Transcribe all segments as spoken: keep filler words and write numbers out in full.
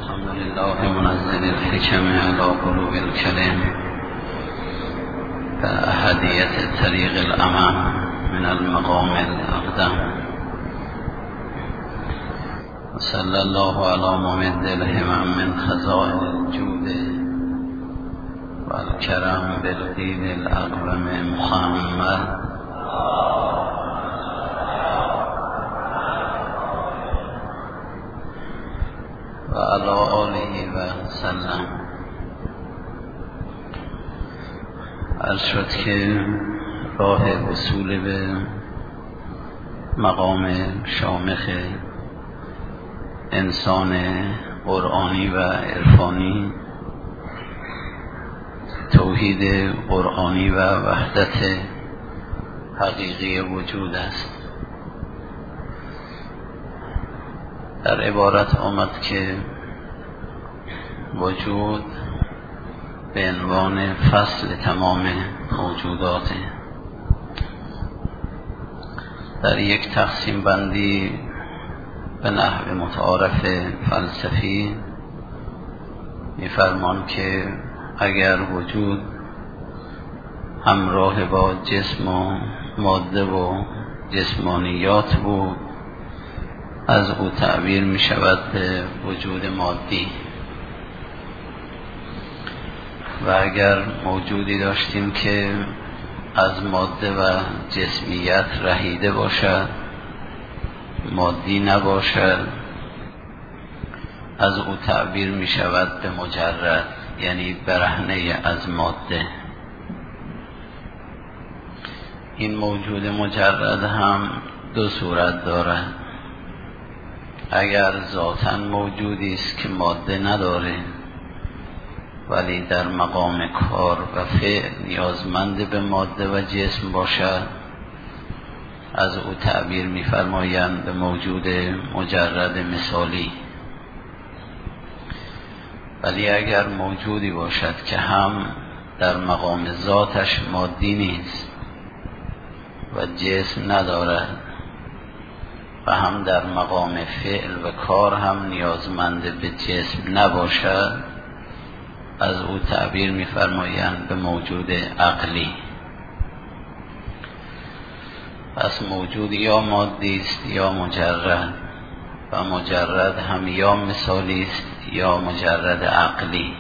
الحمد لله منزل الحكم على قلوب الكلم كأحدية طريق الأمام من المقام الأقدم. وصلى الله على ممد الهمم من خزائن الجود والكرم بالدين الأقوم محمد و علی آله و سلم. عرض شد که راه وصول به مقام شامخ انسان قرآنی و عرفانی توحید قرآنی و وحدت حقیقی وجود است. در عبارت آمد که وجود به عنوان فصل تمام موجودات. در یک تقسیم بندی به نحو متعارف فلسفی می‌فرمان که اگر وجود همراه با جسم و ماده و جسمانیات بود، از او تعبیر می شود به وجود مادی. و اگر موجودی داشتیم که از ماده و جسمیت رهیده باشد، مادی نباشد، از او تعبیر می شود به مجرد، یعنی برهنه از ماده. این موجود مجرد هم دو صورت دارد. اگر ذاتاً موجودی است که ماده نداره ولی در مقام کار و فعل نیازمند به ماده و جسم باشد، از او تعبیر می‌فرمایند به موجود مجرد مثالی. ولی اگر موجودی باشد که هم در مقام ذاتش مادی نیست و جسم ندارد و هم در مقام فعل و کار هم نیازمند به جسم نباشد، از او تعبیر می‌فرمایند به موجود عقلی. پس موجود یا مادی است یا مجرد، و مجرد هم یا مثالی است یا مجرد عقلی.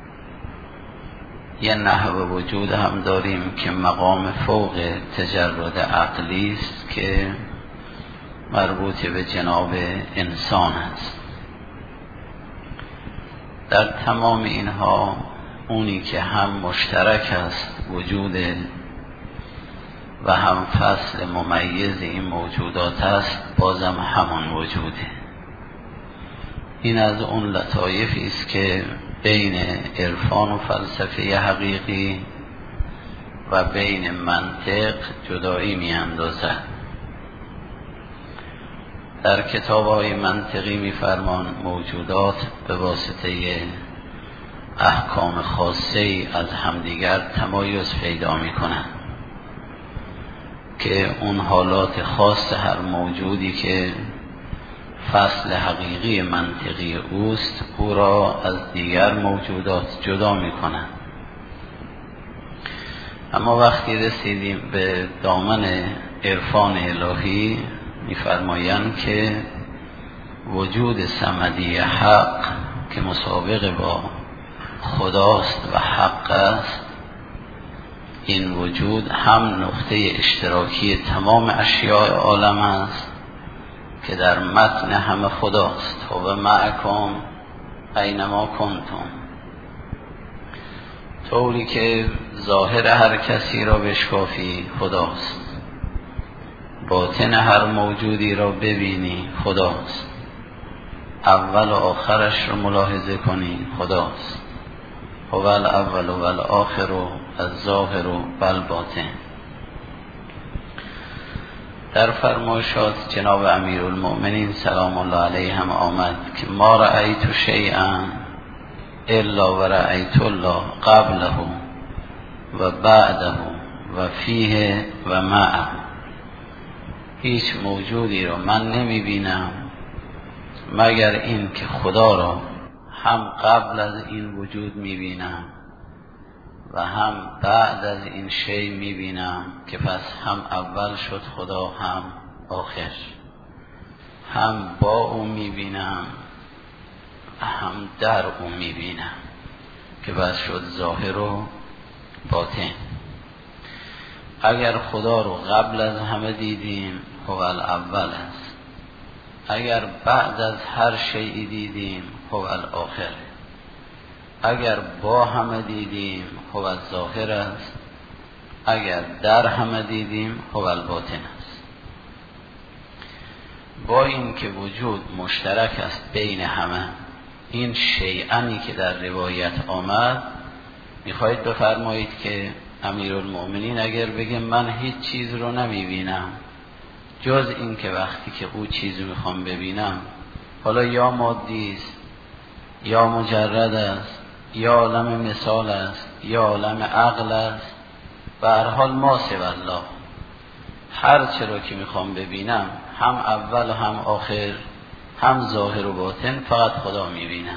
یه نحو وجود هم داریم که مقام فوق تجرد عقلی است که مربوط به جناب انسان است. در تمام اینها اونی که هم مشترک است وجود و هم فصل ممیز این موجودات است، بازم همان وجوده. این از اون لطایفی است که بین عرفان و فلسفه حقیقی و بین منطق جدایی می اندازد. در کتاب‌های منطقی می‌فرمان موجودات به واسطه احکام خاصه‌ای از همدیگر تمایز پیدا می‌کنند که اون حالات خاص هر موجودی که فصل حقیقی منطقی اوست او را از دیگر موجودات جدا می‌کنند. اما وقتی رسیدیم به دامن عرفان الهی می‌فرمایند که وجود صمدی حق که مسابق با خداست و حق است، این وجود هم نقطه اشتراکی تمام اشیاء عالم است که در متن همه خداست. و معکم اینما کنتم، طوری که ظاهر هر کسی را بشکافی خداست، باطن هر موجودی را ببینی خداست، اول و آخرش را ملاحظه کنی خداست. هو الاول و الآخر و الظاهر و الباطن. در فرمایشات جناب امیرالمؤمنین سلام الله علیه هم آمد که ما رأیت شیئا الا و رأیت الله قبله و بعده و فیه و معه. هیچ موجودی رو من نمی بینم مگر این که خدا را هم قبل از این وجود میبینم و هم بعد از این شی میبینم که پس هم اول شد خدا هم آخر، هم با او میبینم و هم در او میبینم که پس شد ظاهر و باطن. اگر خدا رو قبل از همه دیدیم هو الاول است، اگر بعد از هر شیئی دیدیم هو الاخر، اگر با همه دیدیم هو الظاهر است، اگر در همه دیدیم هو الباطن است. با این که وجود مشترک است بین همه، این شیئنی که در روایت آمد میخواهید بفرمایید که امیرالمؤمنین اگر بگه من هیچ چیز رو نمیبینم جز این که وقتی که او چیز رو میخوام ببینم، حالا یا مادی است یا مجرد است یا عالم مثال است یا عالم عقل است، به هر حال ما سوی الله، هر چه را که میخوام ببینم هم اول و هم آخر، هم ظاهر و باطن، فقط خدا میبینم.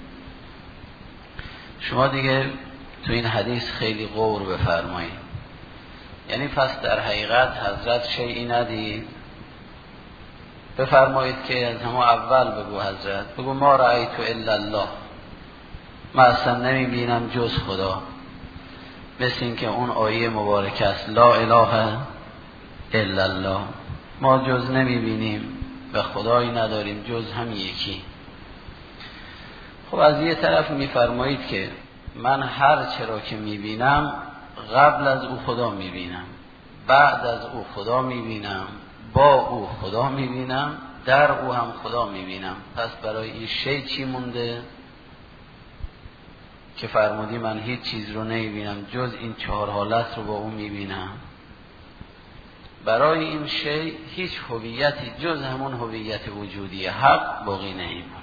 شما دیگه تو این حدیث خیلی غور بفرمایید، یعنی پس در حقیقت حضرت شیئی ندید؟ بفرمایید که از همه اول بگو حضرت، بگو ما رأیت الا الله، من اصلا نمی بینم جز خدا. مثل این که اون آیه مبارک است لا اله الا الله، ما جز نمی بینیم و خدایی نداریم جز هم یکی. خب از یه طرف می فرمایید که من هر چرا که می بینم قبل از او خدا می بینم، بعد از او خدا می بینم، با او خدا می بینم، در او هم خدا می بینم. پس برای این شی چی مونده که فرمودی من هیچ چیز رو نمی بینم جز این چهار حالت رو با او می بینم؟ برای این شی هیچ هویتی جز همون هویت وجودی حق باقی نمیمونه.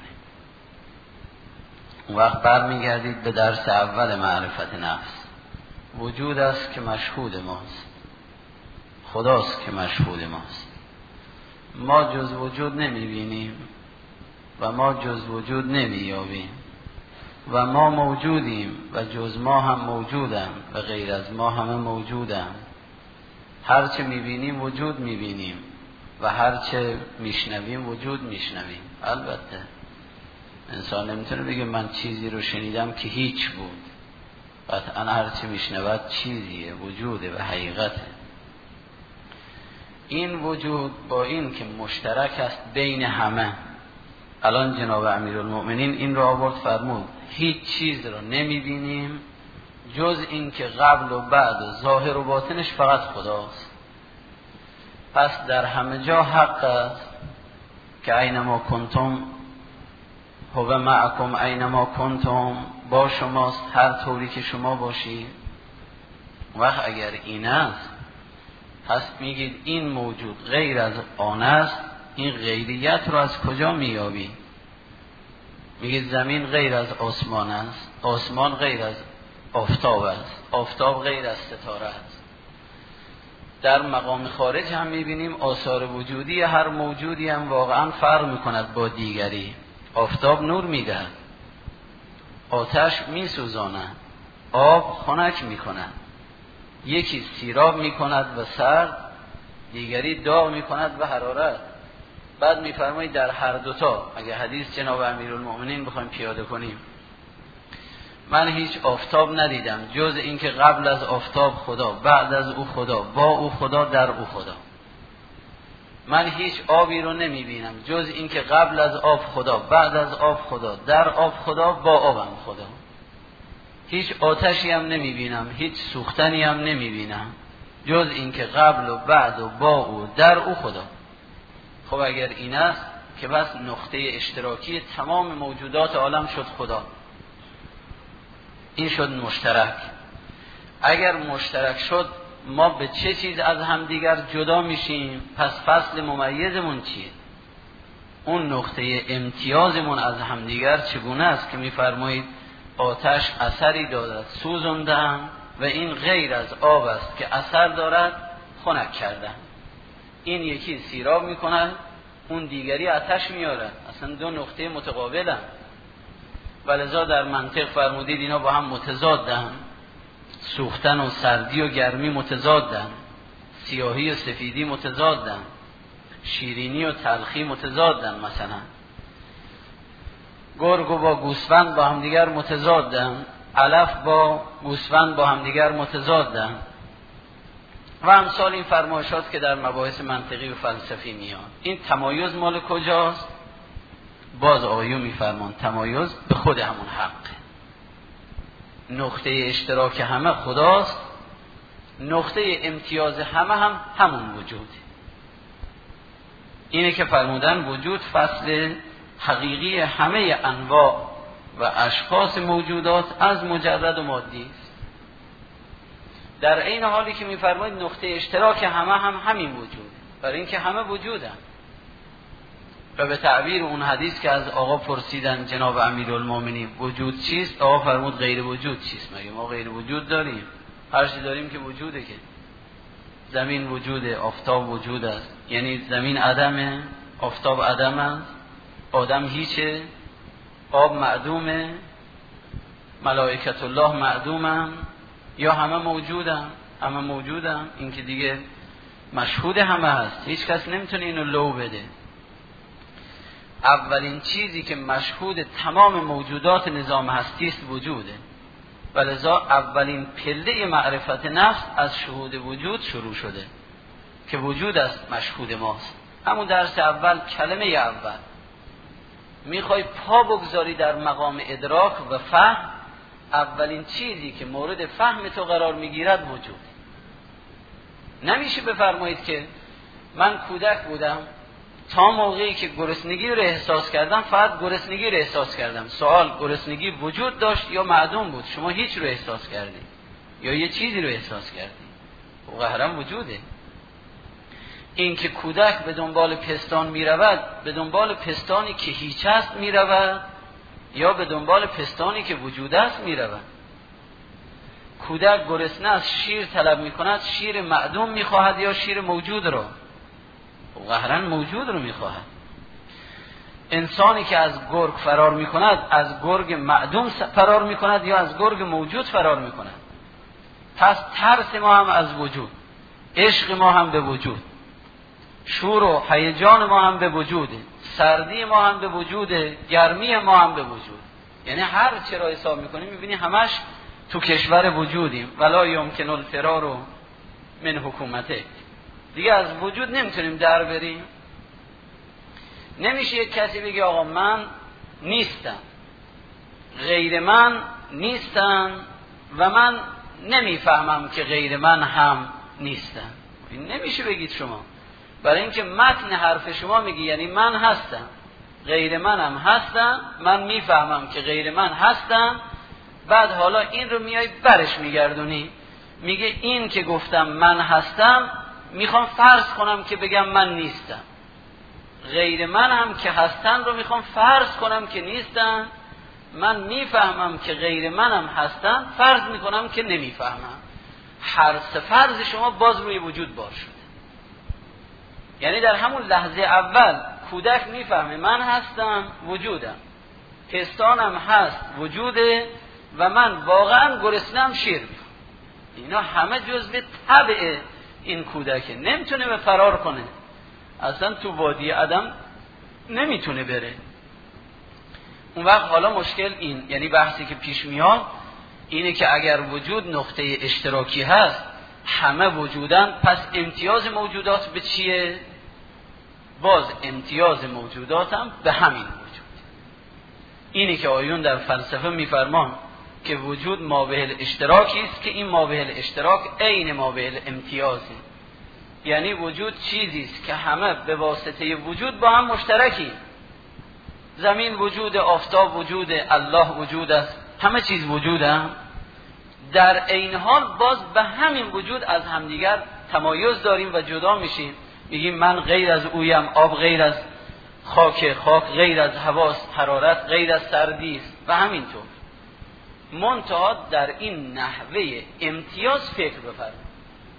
اون وقت برمیگردید به درس اول معرفت نفس. وجود است که مشهود ماست، خداست که مشهود ماست. ما جز وجود نمیبینیم و ما جز وجود نمییابیم و ما موجودیم و جز ما هم موجودم و غیر از ما همه موجودم. هرچه میبینیم وجود میبینیم و هرچه میشنویم وجود میشنویم. البته انسان نمیتونه بگه من چیزی رو شنیدم که هیچ بود، قطعا هرچه میشنود چیزیه، وجوده و حقیقته. این وجود با این که مشترک است بین همه، الان جناب امیرالمؤمنین این رو آورد فرمود هیچ چیز رو نمیبینیم جز این که قبل و بعد و ظاهر و باطنش فقط خداست. پس در همه جا حق است که اینما کنتم هو معکم اینما کنتم، با شماست هر طوری که شما باشید. وقت اگر این است پس میگید این موجود غیر از آن است، این غیریت رو از کجا میابی؟ میگید زمین غیر از آسمان است، آسمان غیر از آفتاب است، آفتاب غیر از ستاره است. در مقام خارج هم میبینیم آثار وجودی هر موجودی هم واقعا فرق میکند با دیگری. آفتاب نور میدهد، آتش میسوزاند، آب خنک میکند، یکی سیراب میکند و سرد، دیگری داغ میکند و حرارت. بعد میفرمایید در هر دوتا اگه حدیث جناب امیرالمؤمنین بخوایم پیاده کنیم، من هیچ آفتاب ندیدم جز اینکه قبل از آفتاب خدا، بعد از او خدا، با او خدا، در او خدا. من هیچ آبی رو نمیبینم جز اینکه قبل از آب خدا، بعد از آب خدا، در آب خدا، با آبم خدا. هیچ آتشی هم نمیبینم، هیچ سوختنی هم نمیبینم جز اینکه قبل و بعد و با او، در او خدا. خب اگر این است که بس نقطه اشتراکی تمام موجودات عالم شد خدا، این شد مشترک. اگر مشترک شد ما به چه چیز از همدیگر جدا میشیم؟ پس فصل ممیزمون چیه؟ اون نقطه امتیازمون از همدیگر چگونه است که میفرمایید آتش اثری دارد سوزاندن و این غیر از آب است که اثر دارد خنک کردن. این یکی سیراب میکند، اون دیگری آتش میارد. اصلا دو نقطه متقابلن. ولذا در منطق فرمودید اینا با هم متضادن، سوختن و سردی و گرمی متضادن، سیاهی و سفیدی متضادن، شیرینی و تلخی متضادن. مثلا گرگ و با گوسفند با همدیگر متضادن، علف با گوسفند با همدیگر متضادن و امثال این فرمایشات که در مباحث منطقی و فلسفی میاد. این تمایز مال کجاست؟ باز آیون میفرمان تمایز به خود همون حق، نقطه اشتراک همه خداست، نقطه امتیاز همه هم همون وجود. اینه که فرمودن وجود فصل حقیقی همه انواع و اشخاص موجودات از مجرد و مادی است. در این حالی که میفرماید نقطه اشتراک همه هم همین وجود، برای اینکه همه وجودن. و به تعبیر اون حدیث که از آقا پرسیدن جناب امیرالمومنین وجود چیست، آقا فرمود غیر وجود چیست؟ مگه ما غیر وجود داریم؟ هر چی داریم که وجوده. که زمین وجوده، آفتاب وجود است، یعنی زمین عدمه، آفتاب عدم است، آدم هیچه، آب معدومه، ملائکت الله معدومن، یا همه موجودن؟ همه موجودن. این که دیگه مشهود همه هست، هیچ کس نمیتونه اینو لو بده. اولین چیزی که مشهود تمام موجودات نظام هستی است وجوده، ولذا اولین پله معرفت نفس از شهود وجود شروع شده که وجود است مشهود ماست. همون درس اول، کلمه اول. میخوای پا بگذاری در مقام ادراک و فهم، اولین چیزی که مورد فهم تو قرار میگیرد وجود. نمیشه بفرمایید که من کودک بودم تا موقعی که گرسنگی رو احساس کردم فقط گرسنگی رو احساس کردم. سوال، گرسنگی وجود داشت یا معدوم بود؟ شما هیچ رو احساس کردی یا یه چیزی رو احساس کردی؟ او قهرم وجوده. این که کودک به دنبال پستان می رود، به دنبال پستانی که هیچ است می رود یا به دنبال پستانی که وجود است می رود؟ کودک گرسنه است، شیر طلب می کند، شیر معدوم می خواهد یا شیر موجود رو؟ قهرن موجود رو میخواهد. انسانی که از گرگ فرار میکند از گرگ معدوم فرار میکند یا از گرگ موجود فرار میکند؟ پس ترس ما هم از وجود، عشق ما هم به وجود، شور و هیجان ما هم به وجوده، سردی ما هم به وجوده، گرمی ما هم به وجود. یعنی هر چه را حساب میکنیم میبینی همش تو کشور وجودیم. ولا یمکن الفرار من حکومته، دیگه از وجود نمیتونیم در بریم. نمیشه یک کسی بگه آقا من نیستم، غیر من نیستن و من نمیفهمم که غیر من هم نیستن. این نمیشه بگید شما، برای اینکه متن حرف شما میگی یعنی من هستم، غیر من هم هستم، من میفهمم که غیر من هستم. بعد حالا این رو میای برش میگردونی، میگه این که گفتم من هستم میخوام فرض کنم که بگم من نیستم، غیر من هم که هستن رو میخوام فرض کنم که نیستن. من میفهمم که غیر منم هستن، فرض میکنم که نمیفهمم. هر سه فرض شما باز روی وجود بار شده. یعنی در همون لحظه اول کودک میفهمه من هستم، وجودم، پستانم هست، وجوده، و من واقعا گرسنه‌ام شیر میخوام. اینا همه جزء طبع این کودکه، نمیتونه به فرار کنه، اصلا تو وادی عدم نمیتونه بره. اون وقت حالا مشکل این، یعنی بحثی که پیش میاد اینه که اگر وجود نقطه اشتراکی هست، همه وجودن، پس امتیاز موجودات به چیه؟ باز امتیاز موجودات هم به همین وجود. اینی که آیون در فلسفه میفرمان که وجود مابه الاشتراکی است که این مابه الاشتراک عین مابه الامتیازه. یعنی وجود چیزی است که همه به واسطه وجود با هم مشترکی. زمین وجود، آفتاب وجود، الله وجود است، همه چیز وجود هم. در این حال باز به همین وجود از همدیگر تمایز داریم و جدا میشیم. میگیم من غیر از اویم، آب غیر از خاک، خاک غیر از هواست، حرارت غیر از سردی است و همینطور. منتها در این نحوه امتیاز فکر بفرمایید.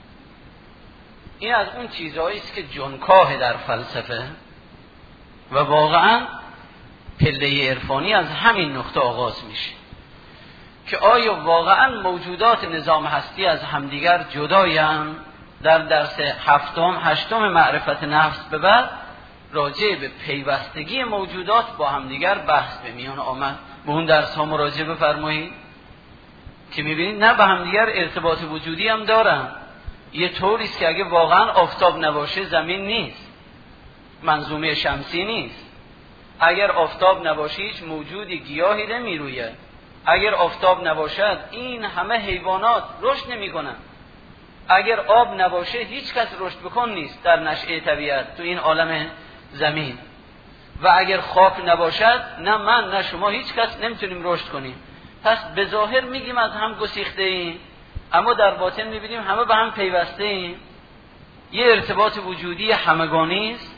این از اون چیزهایی است که جنکاه در فلسفه و واقعا پله عرفانی از همین نقطه آغاز میشه که آیا واقعا موجودات نظام هستی از همدیگر جدایند؟ در درس هفتم هشتم معرفت نفس به بعد راجع به پیوستگی موجودات با همدیگر بحث به میان آمد. به اون درس ها مراجعه بفرمایید که میبینید نه به همدیگر ارتباط وجودی هم دارن. یه طوری است که اگه واقعا آفتاب نباشه زمین نیست، منظومه شمسی نیست. اگر آفتاب نباشه هیچ موجودی گیاهی نمیروید. اگر آفتاب نباشد این همه حیوانات رشد نمیکنن. اگر آب نباشه هیچ کس رشد بکن نیست در نشأه طبیعت تو این عالم زمین. و اگر خاک نباشد نه من نه شما هیچ کس نمیتونیم رشد کنیم. پس به ظاهر میگیم از هم گسیخته ایم، اما در باطن میبینیم همه به هم پیوسته ایم. یه ارتباط وجودی همگانی است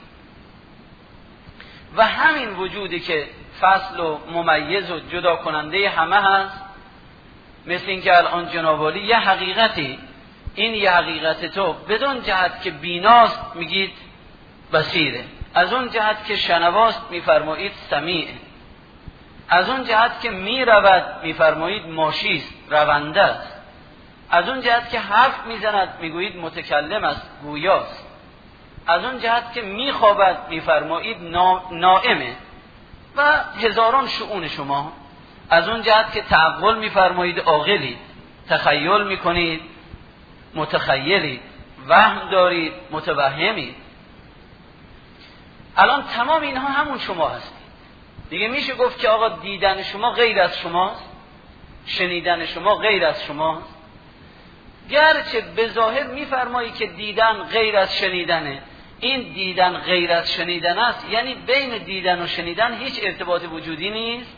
و همین وجودی که فصل و ممیز و جدا کننده همه هست. مثل این که الان جناب عالی یه حقیقتی، این یه حقیقت تو بدون جهت که بیناست میگید بصیره، از اون جهت که شنواست میفرمایید سمیعه، از اون جهت که میرود میفرمایید ماشیست رونده است، از اون جهت که حرف میزند میگویید متکلم است گویاست، از اون جهت که میخوابد میفرمایید نائمه و هزاران شؤون شما. از اون جهت که تعقل میفرمایید عاقلید، تخیل میکنید متخیلید، وهم دارید متوهمید. الان تمام اینها همون شما هستید دیگه. میشه گفت که آقا دیدن شما غیر از شماست، شنیدن شما غیر از شماست. گرچه به ظاهر میفرمایی که دیدن غیر از شنیدنه، این دیدن غیر از شنیدن است، یعنی بین دیدن و شنیدن هیچ ارتباط وجودی نیست.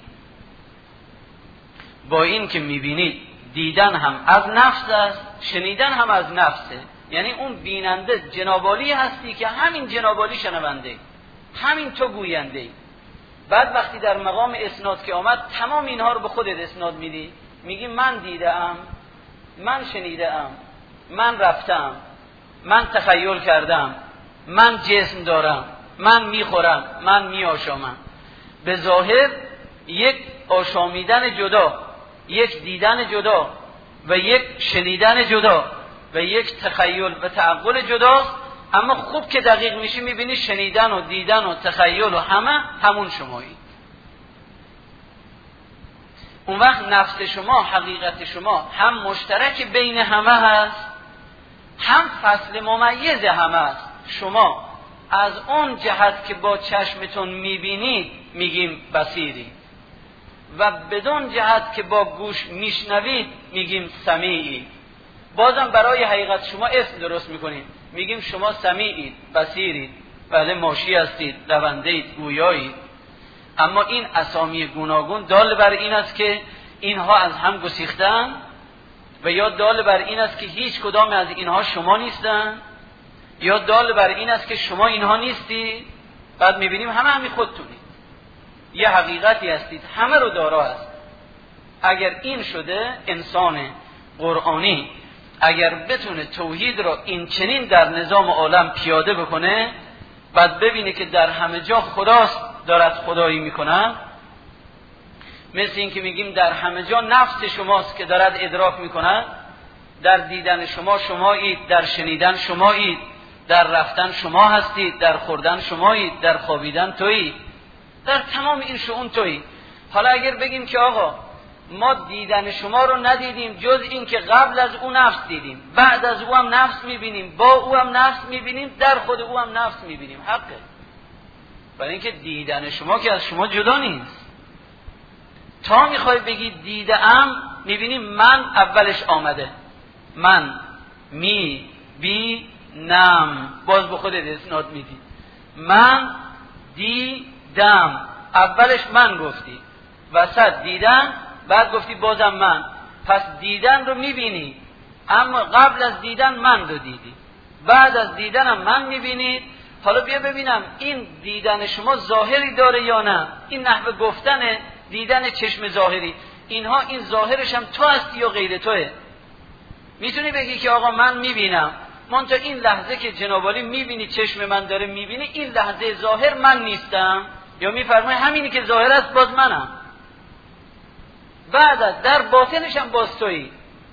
با این که میبینید دیدن هم از نفس است، شنیدن هم از نفسه، یعنی اون بیننده جنابالی هستی که همین جنابالی شنونده، همین تو گوینده. بعد وقتی در مقام اسناد که آمد تمام اینها رو به خودت اسناد میدی، میگی من دیدم، من شنیدم، من رفتم، من تخیل کردم، من جسم دارم، من میخورم، من میآشامم. به ظاهر یک آشامیدن جدا، یک دیدن جدا و یک شنیدن جدا و یک تخیل و تعقل جداست، اما خوب که دقیق میشی میبینی شنیدن و دیدن و تخیل و همه همون شمایی. اون وقت نفس شما، حقیقت شما هم مشترک بین همه هست، هم فصل ممیز همه هست. شما از اون جهت که با چشمتون میبینید میگیم بصیری و بدون جهت که با گوش میشنوید میگیم سمیعی. بازم برای حقیقت شما اسم درست میکنیم، میگیم شما سمیعید، بصیرید، بله ماشی هستید، روندهید، گویایید. اما این اسامی گوناگون دال بر این است که اینها از هم گسیختن و یا دال بر این است که هیچ کدام از اینها شما نیستن، یا دال بر این است که شما اینها نیستی. بعد میبینیم همه همی خودتونید، یه حقیقتی هستید، همه رو دارا هست. اگر این شده انسان قرآنی اگر بتونه توحید رو این چنین در نظام عالم پیاده بکنه، بعد ببینه که در همه جا خداست دارد خدایی میکنه، مثل این که میگیم در همه جا نفس شماست که دارد ادراک میکنه، در دیدن شما شمایید، در شنیدن شمایید، در رفتن شما هستید، در خوردن شمایید، در خوابیدن تویید، در تمام این شؤون تویید. حالا اگر بگیم که آقا ما دیدن شما رو ندیدیم جز این که قبل از او نفس دیدیم، بعد از او هم نفس میبینیم، با او هم نفس میبینیم، در خود او هم نفس میبینیم، حقه. برای اینکه دیدن شما که از شما جدا نیست. تا میخوای بگی دیدم، میبینیم من اولش آمده، من می بی نم، باز به خودت اسناد میدی، من دیدم، اولش من گفتی، وسط دیدن، بعد گفتی بازم من. پس دیدن رو میبینی، اما قبل از دیدن من رو دیدی، بعد از دیدنم من میبینید. حالا بیا ببینم این دیدن شما ظاهری داره یا نه. این نحوه گفتن دیدن چشم ظاهری، اینها این ظاهرش هم تو هستی یا غیر توه. میتونی بگی که آقا من میبینم، من تا این لحظه که جناب عالی میبینی چشم من داره میبینی، این لحظه ظاهر من نیستم، یا میفرمای همینی که ظاهر است باز منم، بعد از در باطنش هم باز تویی.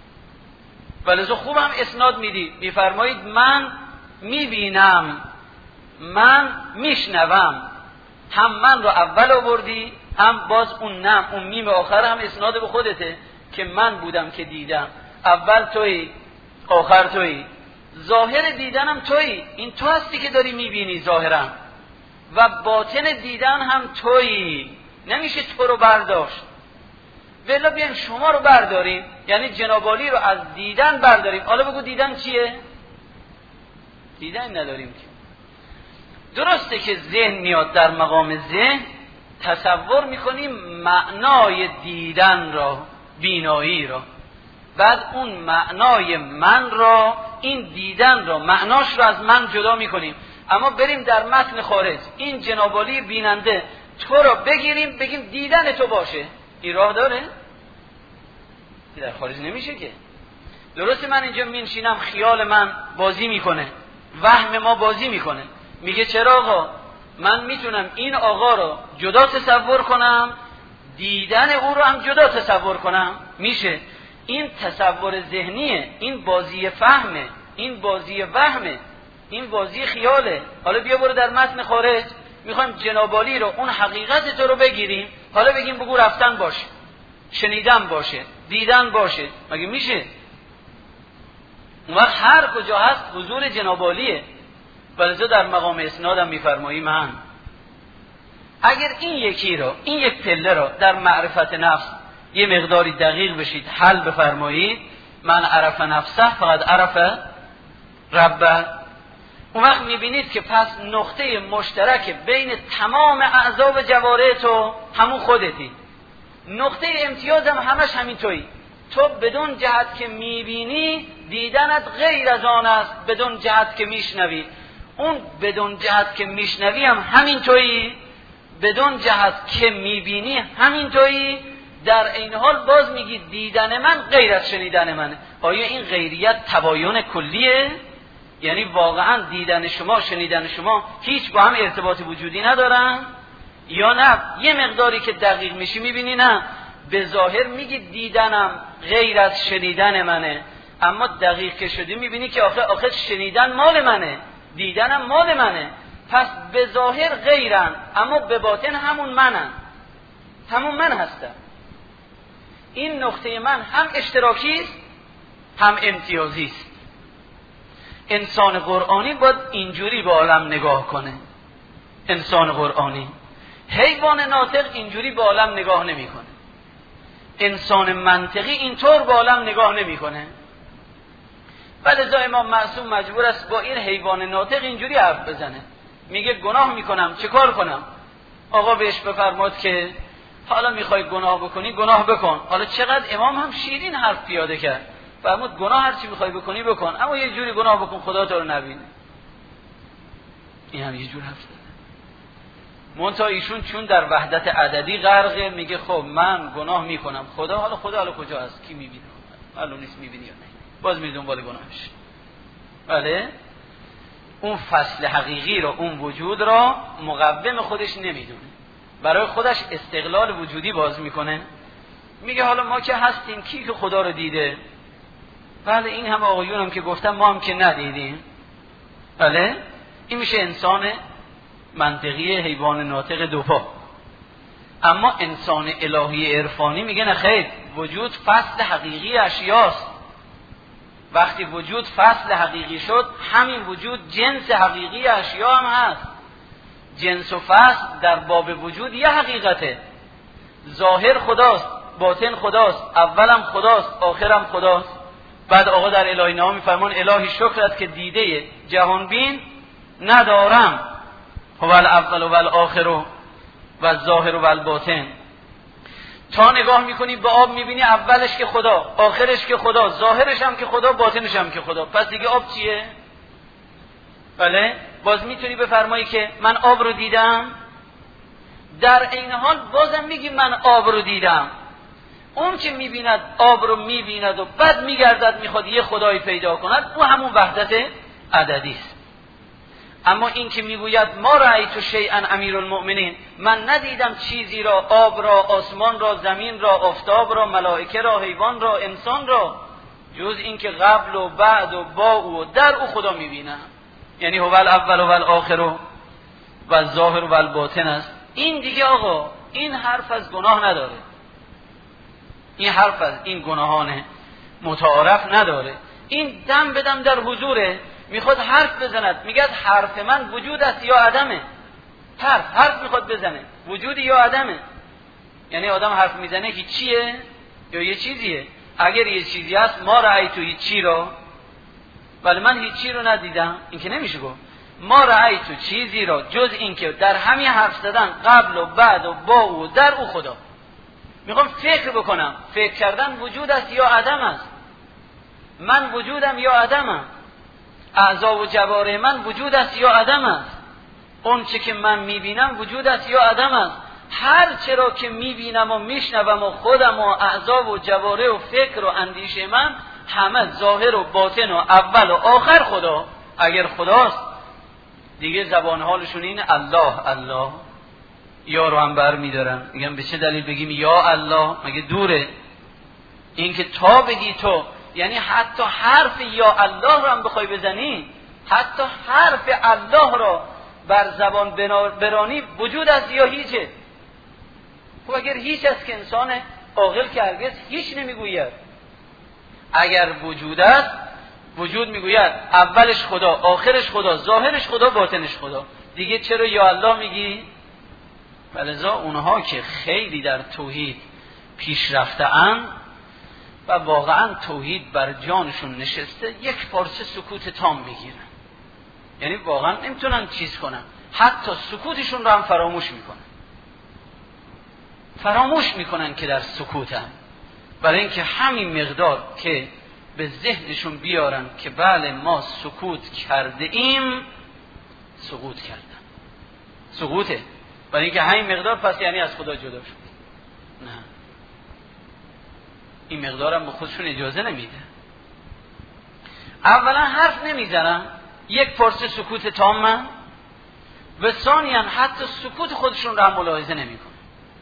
ولذا خوب هم اسناد میدی، میفرمایید من میبینم، من میشنوم. هم من رو اول آوردی، هم باز اون نم، اون میم آخر هم اسناد به خودته که من بودم که دیدم. اول تویی، آخر تویی، ظاهر دیدنم تویی. این تو هستی که داری میبینی ظاهرم، و باطن دیدن هم تویی. نمیشه تو رو برداشت. ولی بیایم شما رو برداریم، یعنی جناب عالی رو از دیدن برداریم. حالا بگو دیدن چیه؟ دیدن نداریم که. درسته که ذهن میاد، در مقام ذهن تصور میکنیم معنای دیدن را، بینایی را، بعد اون معنای من را، این دیدن را، معناش را از من جدا میکنیم. اما بریم در متن خارج، این جناب عالی بیننده تو را بگیریم بگیم دیدن تو باشه، این راه داره؟ در خارج نمیشه که. درسته من اینجا میشینم، خیال من بازی میکنه، وهم ما بازی میکنه، میگه چرا آقا من میتونم این آقا رو جدا تصور کنم، دیدن او رو هم جدا تصور کنم؟ میشه. این تصور ذهنیه، این بازی فهمه، این بازی وهمه، این بازی خیاله. حالا بیا برو در متن خارج، میخوایم جناب عالی رو، اون حقیقت تو رو بگیریم، حالا بگیم بگو رفتن باشه، شنیدن باشه، دیدن باشه. مگه میشه؟ اون وقت هر کجا هست حضور جناب عالیه. ولذا در مقام اسنادم میفرمایی من اگر این یکی رو، این یک پله رو در معرفت نفس یه مقداری دقیق بشید، حل بفرمایید، من عرف نفسه فقط عرف ربه، اون وقت میبینید که پس نقطه مشترک بین تمام اعضا و جوارح تو همون خودتی. نقطه امتیاز هم همش همین تویی. تو بدون جهت که میبینی دیدنت غیر از آن است، بدون جهت که میشنوی. اون بدون جهت که میشنوی هم همین تویی، بدون جهت که میبینی همین تویی. در این حال باز میگی دیدن من غیر از شنیدن منه. آیا این غیریت تباین کلیه؟ یعنی واقعا دیدن شما، شنیدن شما هیچ با هم ارتباط وجودی ندارن؟ یا نه یه مقداری که دقیق میشی میبینی نه، به ظاهر میگی دیدنم غیر از شنیدن منه، اما دقیق که شدی میبینی که آخه آخه شنیدن مال منه، دیدنم مال منه. پس به ظاهر غیرن، اما به باطن همون منن، همون من هستم. این نقطه من هم اشتراکی است هم امتیازی است. انسان قرآنی باید اینجوری به عالم نگاه کنه. انسان قرآنی، حیوان ناطق اینجوری به عالم نگاه نمیکنه. انسان منطقی اینطور به عالم نگاه نمیکنه. ولذا امام معصوم مجبور است با این حیوان ناطق اینجوری حرف بزنه. میگه گناه میکنم چه کار کنم؟ آقا بهش بفرماد که حالا میخوای گناه بکنی گناه بکن. حالا چقدر امام هم شیرین حرف پیاده کرد، فرمود گناه هر چی میخوای بکنی بکن، اما یه جوری گناه بکن خدا تو رو نبینه. این هم یه جور حرف زده. منتها ایشون چون در وحدت عددی غرقه، میگه خب من گناه میکنم، خدا حالا خدا حالا کجا هست؟ کی میبینه؟ معلوم نیست میبینی یا نه. باز میره دنبال گناهش. بله، اون فصل حقیقی رو، اون وجود را مقوم خودش نمیدونه، برای خودش استقلال وجودی باز میکنه. میگه حالا ما که هستیم، کی که خدا رو دیده؟ بله این هم آقایون هم که گفتم ما هم که ندیدیم. بله این میشه انسان منطقی، حیوان ناطق دوپا. اما انسان الهی عرفانی میگه نه خیر، وجود فصل حقیقی اشیاست. وقتی وجود فصل حقیقی شد، همین وجود جنس حقیقی اشیا هم هست. جنس و فصل در باب وجود یه حقیقته. ظاهر خداست، باطن خداست، اولم خداست، آخرم خداست. بعد آقا در الهی نامه میفرمان الهی شکرت که دیده جهان بین ندارم، هو الاول و الاخر و الظاهر و الباطن. تا نگاه میکنی به آب میبینی اولش که خدا، آخرش که خدا، ظاهرش هم که خدا، باطنش هم که خدا. پس دیگه آب چیه؟ بله باز میتونی بفرمایی که من آب رو دیدم، در این حال بازم میگی من آب رو دیدم. اون که میبیند آب رو میبیند و بعد میگردد میخواد یه خدایی پیدا کند، او همون وحدت عددی است. اما این که میگوید ما رأیت شیئا امیر المؤمنین، من ندیدم چیزی را، آب را، آسمان را، زمین را، آفتاب را، ملائکه را، حیوان را، انسان را، جز این که قبل و بعد و با او و در او خدا میبینم. یعنی هو الاول و الاخر و الظاهر و الباطن است. این دیگه آقا این حرف از گناه نداره، این حرف از این گناهان متعارف نداره. این دم بدم در حضوره، میخواد حرف بزند، میگه حرف من وجود است یا عدمه. حرف حرف میخواد بزنه، وجود یا عدمه. یعنی آدم حرف میزنه که چیه یا یه چیزیه. اگر یه چیزی هست ما رأیت تو هیچی رو، ولی من هیچی رو ندیدم، این که نمیشه گفت. ما رأیت تو چیزی رو جز این که در همین حرف زدن قبل و بعد و با و در او خدا. میخوام فکر بکنم، فکر کردن وجود است یا عدم است. من وجودم یا عدمم، اعضا و جوارح من وجود است یا عدم است، اون چه که من میبینم وجود است یا عدم است. هر چرا که میبینم و میشنوم و خودم و اعضا و جوارح و فکر و اندیشه من همه ظاهر و باطن و اول و آخر خدا. اگر خداست دیگه زبان حالشون این الله الله، یا رو هم بر میدارن، میگم به چه دلیل بگیم یا الله؟ مگه دوره؟ این که تا بگی تو، یعنی حتی حرف یا الله رو هم بخوای بزنی، حتی حرف الله رو بر زبان برانی وجود است یا هیچه؟ خب اگر هیچ است که انسان عاقل که هرگز هیچ نمیگوید. اگر وجود است، وجود میگوید اولش خدا، آخرش خدا، ظاهرش خدا، باطنش خدا. دیگه چرا یا الله میگی؟ ولذا اونها که خیلی در توحید پیشرفته اند و واقعا توحید بر جانشون نشسته، یک پارچه سکوت تام میگیرن. یعنی واقعا نمیتونن چیز کنن، حتی سکوتشون رو هم فراموش میکنن. فراموش میکنن که در سکوتن، برای اینکه همین مقدار که به ذهنشون بیارن که بله ما سکوت کرده ایم، سکوت کردن. سکوته، برای اینکه همین مقدار پس یعنی از خدا جدا شد. نه، این مقدارم به خودشون اجازه نمیده. اولا حرف نمیزنن، یک پارچه سکوت تامن، و ثانیاً حتی سکوت خودشون رو هم ملاحظه نمیکنن.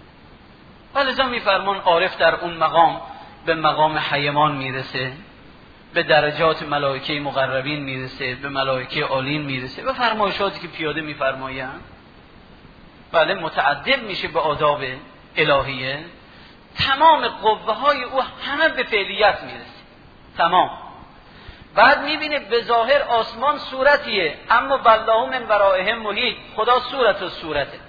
ولذا میفرمان عارف در اون مقام به مقام حیمان میرسه، به درجات ملائکه مقربین میرسه، به ملائکه عالین میرسه، به فرمایشاتی که پیاده میفرمایند. بله متعدد میشه به آداب الهیه. تمام قوه های او همه به فعلیت میرسه، تمام. بعد میبینه به ظاهر آسمان صورتیه، اما بالله من ورائهم محیط، خدا صورت و صورته.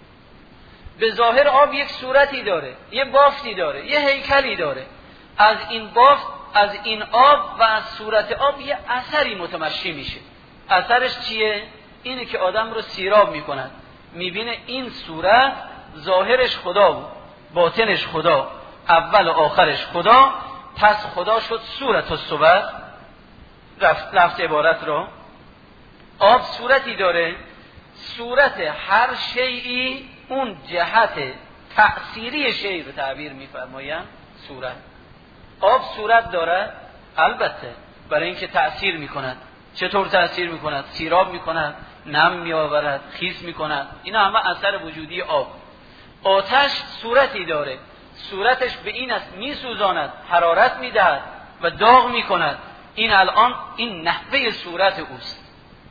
به ظاهر آب یک صورتی داره، یه بافتی داره، یه هیکلی داره. از این بافت، از این آب و از صورت آب یه اثری متمشی میشه. اثرش چیه؟ اینه که آدم رو سیراب میکند، میبینه این صورت ظاهرش خدا بود، باطنش خدا، اول و آخرش خدا. پس خدا شد صورت و صور. رفت لفظ عبارت رو، آب صورتی داره، صورت هر شیئی اون جهت تأثیری شیء رو تعبیر می‌فرمایند صورت. آب صورت داره البته برای اینکه تأثیر می‌کند. چطور تأثیر می‌کند؟ سیراب می‌کند، نم می‌آورد، خیس می‌کند. اینا همه اثر وجودی آب. آتش صورتی داره، صورتش به این است می‌سوزاند، حرارت می‌دهد و داغ می‌کند. این الان این نحوه صورت اوست.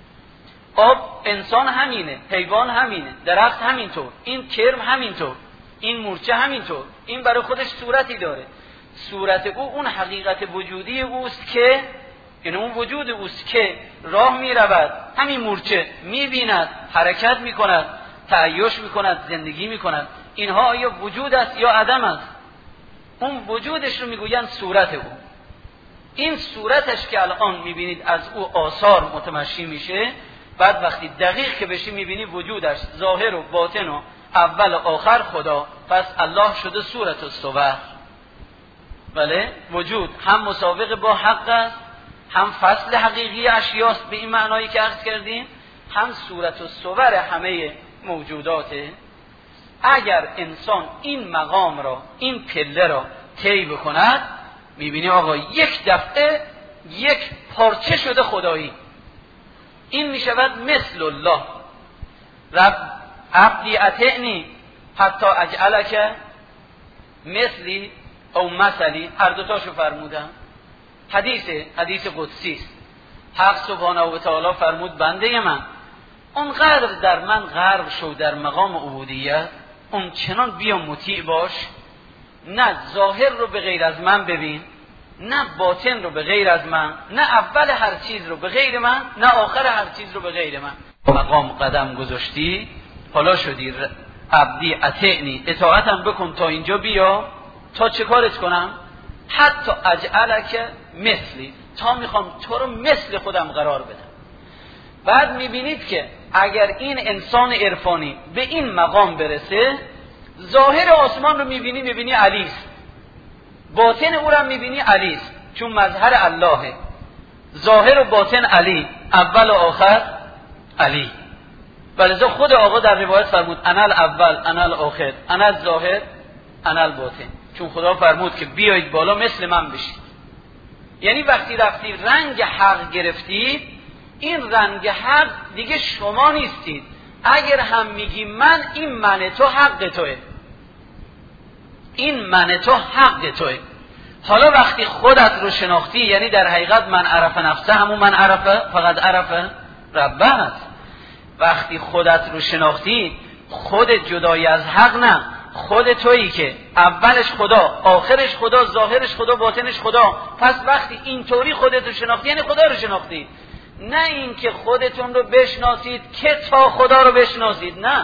آب انسان همینه، حیوان همینه، درخت همینطور، این کرم همینطور، این مورچه همینطور. این برای خودش صورتی داره. صورت او اون حقیقت وجودی اوست که این اون وجود اوست که راه می رود، همین مورچه می بیند، حرکت می کند، تعیش می کند، زندگی می کند. اینها آیا وجود است یا عدم است؟ اون وجودش رو می گویند صورت او. این صورتش که الان می بینید از او آثار متمشی میشه. بعد وقتی دقیق که بشی میبینی وجودش ظاهر و باطن و اول و آخر خدا. پس الله شده صورت و صور. بله وجود هم مسابقه با حق است، هم فصل حقیقی اشیاست به این معنایی که عرض کردیم، هم صورت و صور همه موجوداته. اگر انسان این مقام را، این پله را طی بکند، میبینی آقا یک دفعه یک پارچه شده خدایی. این می شود مثل الله. رب عبدی اطعنی حتی اجعلک مثلی او مثلی، هر دوتاشو فرمودم. حدیث حدیث قدسی است. حق سبحانه و تعالی فرمود بنده من اونقدر در من غرق شو در مقام عبودیت، اون چنان بیا مطیع باش، نه ظاهر رو به غیر از من ببین، نه باطن رو به غیر از من، نه اول هر چیز رو به غیر من، نه آخر هر چیز رو به غیر من. مقام قدم گذاشتی، حالا شدی عبدی اطعنی، اطاعتم بکن تا اینجا بیا، تا چه کارت کنم؟ حتی اجعلک مثلی، تا میخوام تو رو مثل خودم قرار بدم. بعد میبینید که اگر این انسان عرفانی به این مقام برسه، ظاهر آسمان رو میبینی میبینی علی است، باطن او رو میبینی علی است، چون مظهر اللهه. ظاهر و باطن علی، اول و آخر علی. ولذا خود آقا در روایت فرمود انا الاول انا الاخر انا الظاهر انا الباطن، چون خدا فرمود که بیایید بالا مثل من بشید. یعنی وقتی رفتی رنگ حق گرفتید، این رنگ حق دیگه شما نیستید. اگر هم میگی من، این من تو حق توه، این من تو حق توه. حالا وقتی خودت رو شناختی، یعنی در حقیقت من عرف نفسه همون من عرفه فقط عرفه ربه هست. وقتی خودت رو شناختی، خودت جدای از حق نه، خود تویی که اولش خدا، آخرش خدا، ظاهرش خدا، باطنش خدا. پس وقتی اینطوری خودت رو شناختی یعنی خدا رو شناختی، نه اینکه خودتون رو بشناسید که تا خدا رو بشناسید. نه،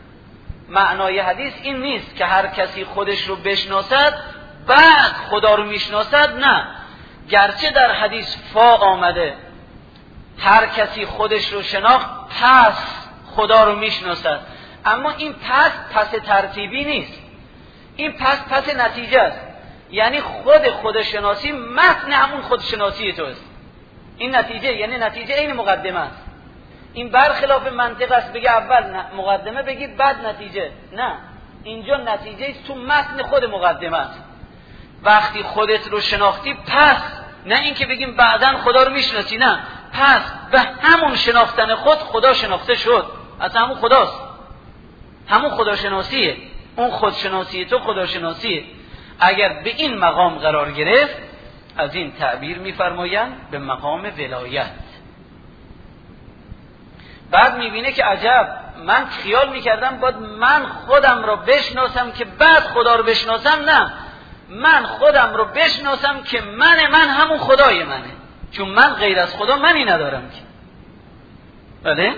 معنای حدیث این نیست که هر کسی خودش رو بشناسد بعد خدا رو میشناسد. نه، گرچه در حدیث فا آمده هر کسی خودش رو شناخت پس خدا رو میشناسد، اما این پس پس ترتیبی نیست، این پس پس نتیجه است. یعنی خود خودشناسی متن همون خودشناسی تو است. این نتیجه یعنی نتیجه این مقدمه است. این برخلاف منطق است بگی اول مقدمه بگی بعد نتیجه. نه، اینجا نتیجه است تو متن خود مقدمه است. وقتی خودت رو شناختی پس، نه اینکه بگیم بعداً خدا رو میشناسی، نه، پس به همون شناختن خود خدا شناخته شد. اصلا همون خداست، همون خداشناسیه، اون خودشناسی تو خداشناسیه. اگر به این مقام قرار گرفت، از این تعبیر میفرمایند به مقام ولایت. بعد میبینه که عجب، من خیال میکردم باید من خودم رو بشناسم که بعد خدا رو بشناسم. نه، من خودم رو بشناسم که من من همون خدای منه، چون من غیر از خدا منی ندارم که. بله،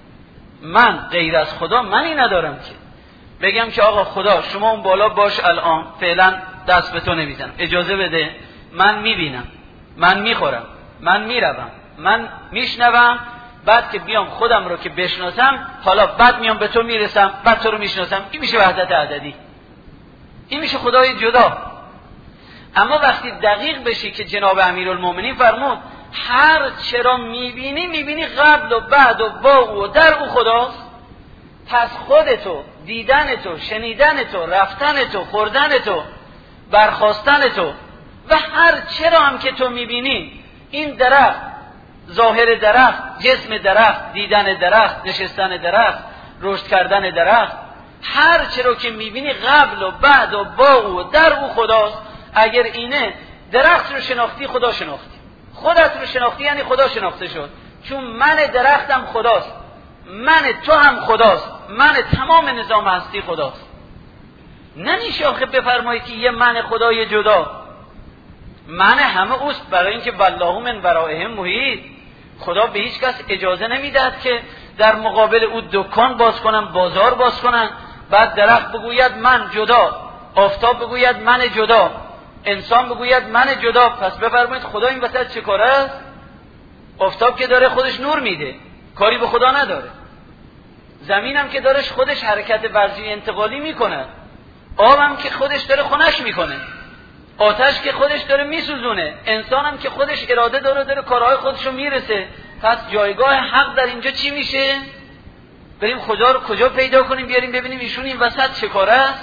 من غیر از خدا منی ندارم که بگم که آقا خدا شما اون بالا باش، الان فعلا دست به تو نمیزنم، اجازه بده، من میبینم، من میخورم، من میروم، من میشنوم، بعد که بیام خودم رو که بشناسم، حالا بعد میام به تو میرسم، بعد تو رو میشناسم. این میشه وحدت عددی، این میشه خدای جدا. اما وقتی دقیق بشی که جناب امیرالمومنین فرمود هر چرا میبینی میبینی قبل و بعد و با و در او خداست، پس خودتو، دیدن تو، شنیدن تو، رفتن تو، خوردن تو، برخاستن تو و هر چرا هم که تو میبینی، این درخت، ظاهر درخت، جسم درخت، دیدن درخت، نشستن درخت، رشد کردن درخت، هر چرا که میبینی قبل و بعد و با و در او خداست. اگر اینه درخت رو شناختی خدا شناختی، خودت رو شناختی یعنی خدا شناخته شد، چون من درختم خداست، من تو هم خداست، من تمام نظام هستی خداست. نمیشه آخه بفرمایی که یه من خدای جدا، من همه اوست، برای اینکه والله من ورائهم محیط. خدا به هیچ کس اجازه نمیدهد که در مقابل او دکان باز کنن، بازار باز کنن، بعد درخت بگوید من جدا، آفتاب بگوید من جدا، انسان بگوید من جدا. پس بفرمایید خدا این وسط چه کاره است؟ آفتاب که داره خودش نور میده، کاری به خدا نداره. زمین هم که دارش خودش حرکت ورزی انتقالی میکنه، آب هم که خودش داره خنک میکنه، آتش که خودش داره میسوزونه، انسان هم که خودش اراده داره داره کارهای خودشو میرسه. پس جایگاه حق در اینجا چی میشه؟ بریم خدا رو کجا پیدا کنیم بیاریم ببینیم ایشون این وسط چه کاره است؟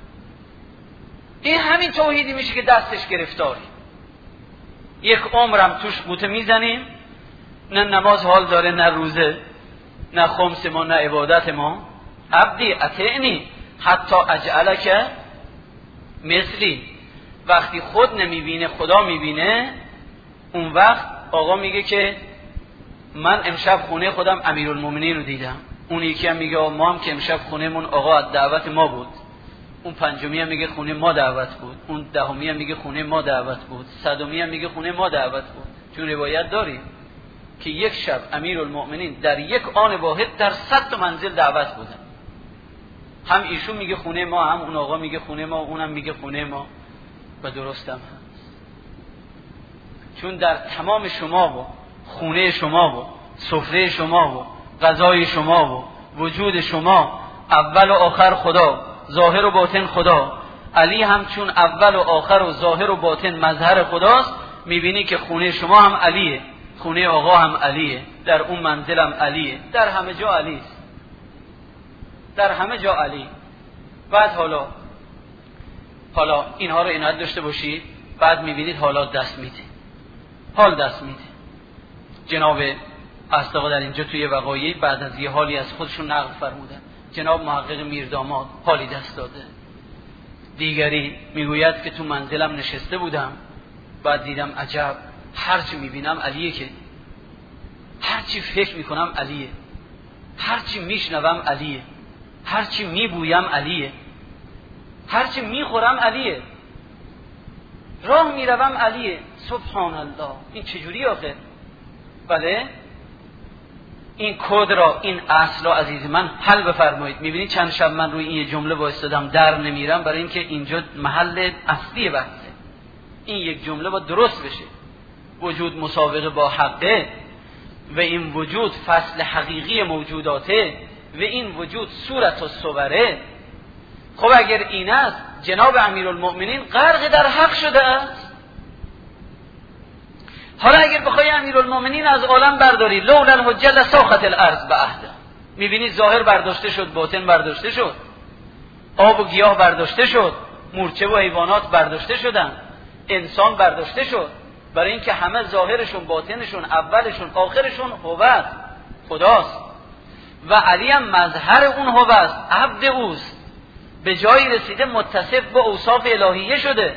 این همین توحیدی میشه که دستش گرفتاری. یک عمرم توش قوطه میزنیم، نه نماز حال داره، نه روزه، نه خمس ما، نه عبادت ما. عبدی اطعنی حتی اجعلک مثلی. وقتی خود نمیبینه خدا میبینه، اون وقت آقا میگه که من امشب خونه خودم امیرالمومنین رو دیدم. اون یکی هم میگه ما هم که امشب خونه من آقا از دعوت ما بود. اون پنجمی هم میگه خونه ما دعوت بود. اون دهمی هم میگه خونه ما دعوت بود. صدمی هم میگه خونه ما دعوت بود. چون روایت داریم که یک شب امیرالمومنین در یک آن واحد در صد تا منزل دعوت بودن. هم ایشون میگه خونه ما، هم اون آقا میگه خونه ما، اونم میگه خونه ما. و درستم هست، چون در تمام شما و خونه شما و سفره شما و غذای شما و وجود شما اول و آخر خدا، ظاهر و باطن خدا. علی هم چون اول و آخر و ظاهر و باطن مظهر خداست، میبینی که خونه شما هم علیه، خونه آقا هم علیه، در اون منزل هم علیه، در همه جا علیست، در همه جا علی. بعد حالا حالا اینها رو عنایت داشته باشید. بعد میبینید حالات دست میده، حال دست میده. جناب اصدقاء در اینجا توی وقایعی بعد از یه حالی از خودشون نقل فرمودن. جناب محقق میرداماد حالی دست داده. دیگری میگوید که تو منزلم نشسته بودم، بعد دیدم عجب، هرچی میبینم علیه، که هرچی فکر میکنم علیه، هرچی میشنوم علیه، هرچی میبویم علیه، هرچی میخورم علیه، راه میروم علیه. سبحان الله، این چجوری آخه؟ بله، این کد را، این اصل را عزیز من حل بفرمایید. میبینید چند شب من روی این جمله وایستادم، در نمیرم، برای اینکه اینجا محل اصلی بحثه. این یک جمله با درست بشه. وجود مسابقه با حقه و این وجود فصل حقیقی موجوداته و این وجود صورت و صوره. خب اگر این است، جناب امیرالمؤمنین غرق در حق شده است. حالا اگر بخوای امیرالمؤمنین از عالم برداری، لولا الحجه لساخت الارض بعهده، میبینید ظاهر برداشته شد، باطن برداشته شد، آب و گیاه برداشته شد، مورچه و حیوانات برداشته شدن، انسان برداشته شد، برای اینکه همه ظاهرشون، باطنشون، اولشون، آخرشون هوست، خداست. و علی هم مظهر اون هوست، عبد اوست، به جایی رسیده متصف با اوصاف الهیه شده.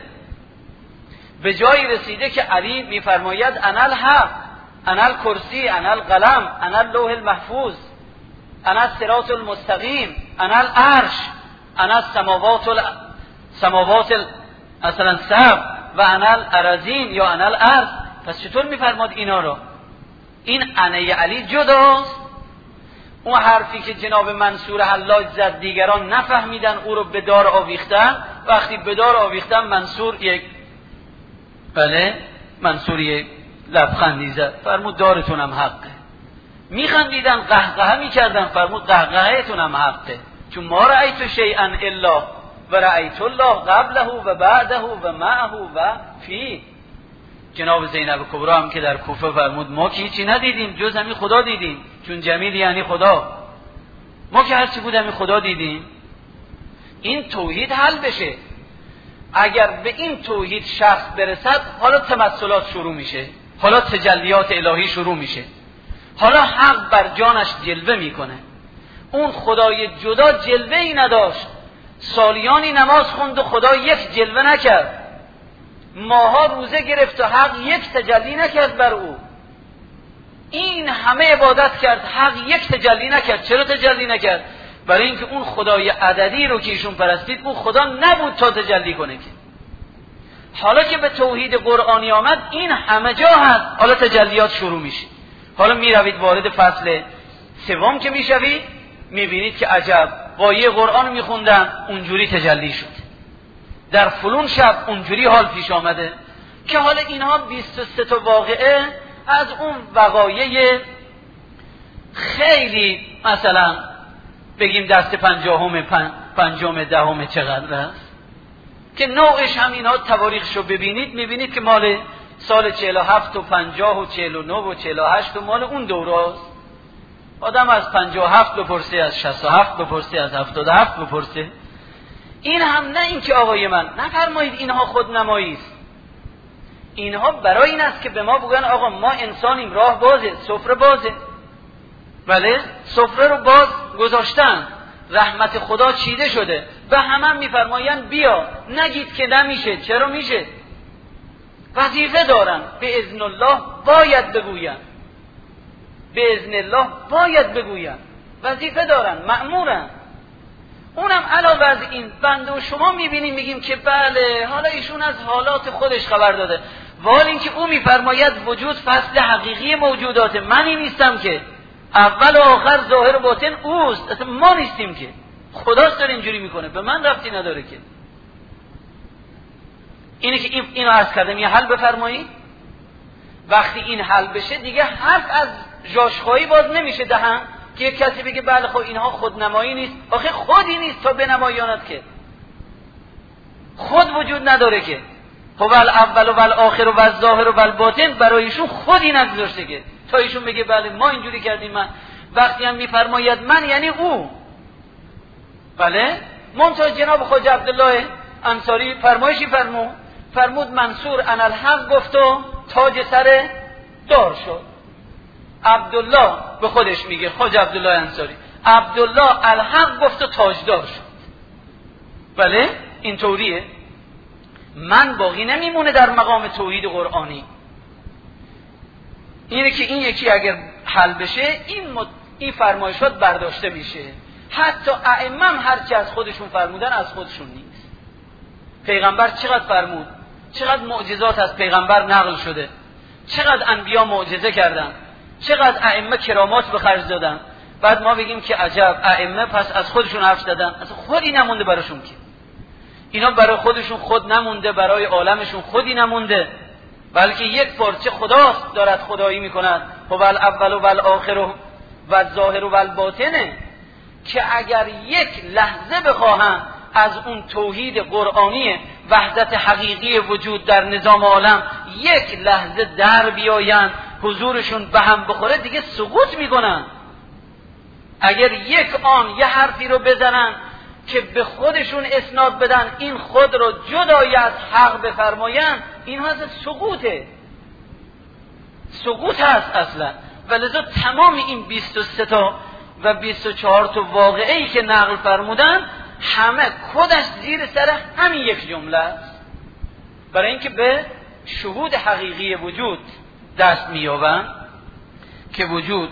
به جایی رسیده که علی میفرماید انا الحق، انا الکرسی، انا القلم، انا اللوح المحفوظ، انا الصراط المستقیم، انا العرش، انا السماوات ال... سماوات ال... مثلا سبع و انا الارضین یا انا الارض. پس چطور میفرماد اینا رو؟ این انه علی جداست. اون حرفی که جناب منصور حلاج زد دیگران نفهمیدن، او رو به دار آویختن. وقتی به دار آویختن، منصور یک بله منصور یک لبخندی زد، فرمود دارتونم حقه. میخندیدن، قهقه میکردن، فرمود قهقهتونم حقه، چون ما رأیت شیئا الا و رأیت الله قبله و بعده و معه و فی. جناب زینب کبرا هم که در کوفه فرمود ما که هیچی ندیدیم جز همین خدا دیدیم، چون جمیل یعنی خدا، ما که هرچی بود همین خدا دیدیم. این توحید حل بشه. اگر به این توحید شخص برسد، حالا تمثلات شروع میشه، حالا تجلیات الهی شروع میشه، حالا حق بر جانش جلوه میکنه. اون خدای جدا جلوه ای نداشت، سالیانی نماز خوند و خدا یک جلوه نکرد، ماها روزه گرفت و حق یک تجلی نکرد بر او. این همه عبادت کرد، حق یک تجلی نکرد. چرا تجلی نکرد؟ برای اینکه اون خدای عددی رو که ایشون پرستید، اون خدا نبود تا تجلی کنه. که حالا که به توحید قرآنی آمد، این همه جا هست، حالا تجلیات شروع میشه. حالا میروید وارد فصل سوم که میشوید، میبینید که عجب، آیه قرآن میخوندن اونجوری تجلی شد، در فلون شب اونجوری حال پیش آمده. که حالا اینها بیست و سه تا واقعه از اون وقایع خیلی مثلا بگیم دست پنجاهم پن، پنجم دهم چقدر است، که نوعش هم اینها تواریخشو ببینید، میبینید که مال سال چهل و هفت و پنجاه و چهل و نه و چهل و هشت و مال اون دوراست. آدم از پنجاه و هفت بپرسه، از شصت و هفت بپرسه، از هفتاد و هفت بپرسه. این هم نه این که آقای من نفرمایید اینها خود نمایی است، اینها برای این است که به ما بگن آقا ما انسانیم، راه بازه، سفره بازه. بله سفره رو باز گذاشتن، رحمت خدا چیده شده، به همه هم میفرمایند بیا، نگید که نمیشه. چرا میشه؟ وظیفه دارن، به اذن الله باید بگوین، به اذن الله باید بگوین، وظیفه دارن، مأمورن. اونم علاوه از این بنده و شما میبینیم میگیم که بله حالا ایشون از حالات خودش خبر داده، ولی اینکه او میفرماید وجود فصل حقیقی موجودات، منی نیستم که، اول و آخر ظاهر و باطن اوست، اصلا ما نیستیم که، خداست داره اینجوری میکنه، به من ربطی نداره که. اینه که این اینو عرض کردم یه حل بفرمایید. وقتی این حل بشه دیگه حرف از جاشخواهی باز نمیشه دهن که یک کسی بگه بله خب اینها خودنمایی نیست. آخه خودی نیست تا بنمایاند که، خود وجود نداره که. خب الاول و الاخر و الظاهر و الباطن برایشون خودی نگذاشته که تا ایشون بگه بله ما اینجوری کردیم. من وقتی هم میفرماید من یعنی او. بله منتها جناب خواجه عبدالله انصاری فرمایشی فرمود، فرمود منصور انا الحق گفت و تاج سر دار شد. عبدالله به خودش میگه، خواجه عبدالله انصاری، عبدالله الحق گفت و تاجدار شد. بله این طوریه. من باقی نمیمونه در مقام توحید قرآنی. اینه که این یکی اگر حل بشه این, مد... این فرمایشات برداشته میشه. حتی ائمه هم هرچی از خودشون فرمودن از خودشون نیست. پیغمبر چقدر فرمود، چقدر معجزات از پیغمبر نقل شده، چقدر انبیا معجزه کردن، چقدر ائمه کرامات به خرج دادن. بعد ما بگیم که عجب ائمه پس از خودشون حرف زدن، اصلا خودی نمونده براشون که. اینا برای خودشون خود نمونده، برای عالمشون خودی نمونده، بلکه یک پارچه خداست دارد خدایی میکند. هو الاول و الاخر و الظاهر و الباطنه که اگر یک لحظه بخواهند از اون توحید قرآنی وحدت حقیقی وجود در نظام عالم یک لحظه در بیایند، حضورشون به هم بخوره، دیگه سقوط میکنن. اگر یک آن یه حرفی رو بزنن که به خودشون اسناد بدن، این خود رو جدای از حق بفرمایند، این هست سقوطه، سقوط هست اصلا. ولذا تمام این بیست و سه تا و بیست و چهار تا واقعه‌ای که نقل فرمودن همه کدش زیر سر همین یک جمله است، برای اینکه به شهود حقیقی وجود دست می‌یابند که وجود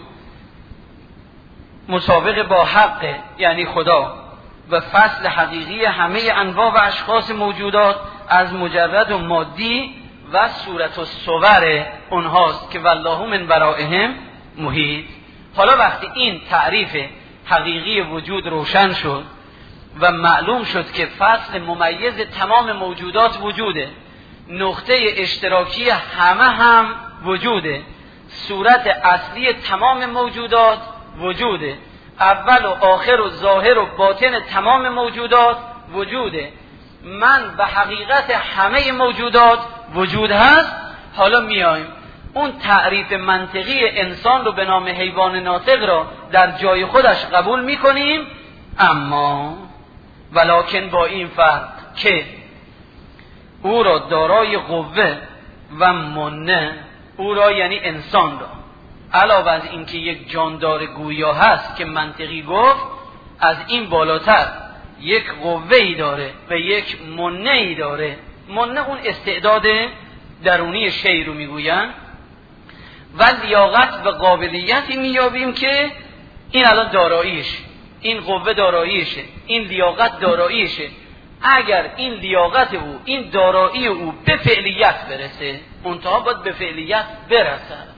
مسابقه با حق یعنی خدا و فصل حقیقی همه انواع و اشخاص موجودات از مجرد و مادی و صورت و صور اونهاست که والله من ورائهم محیط. حالا وقتی این تعریف حقیقی وجود روشن شد و معلوم شد که فصل ممیز تمام موجودات وجوده، نقطه اشتراکی همه هم وجوده، صورت اصلی تمام موجودات وجوده، اول و آخر و ظاهر و باطن تمام موجودات وجوده، من و حقیقت همه موجودات وجود هست. حالا میایم اون تعریف منطقی انسان رو به نام حیوان ناطق را در جای خودش قبول میکنیم، اما ولکن با این فرق که او را دارای قوه و منه، او را یعنی انسان را، علاوه از اینکه یک جاندار گویا هست که منطقی گفت، از این بالاتر یک قوه‌ای داره و یک منه‌ای داره. منه اون استعداد درونی شی رو میگوین و لیاقت و قابلیتی میابیم که این الان داراییش، این قوه داراییشه، این لیاقت داراییشه. اگر این لیاقت او، این دارایی او به فعلیت برسه، منتها باید به فعلیت برسه.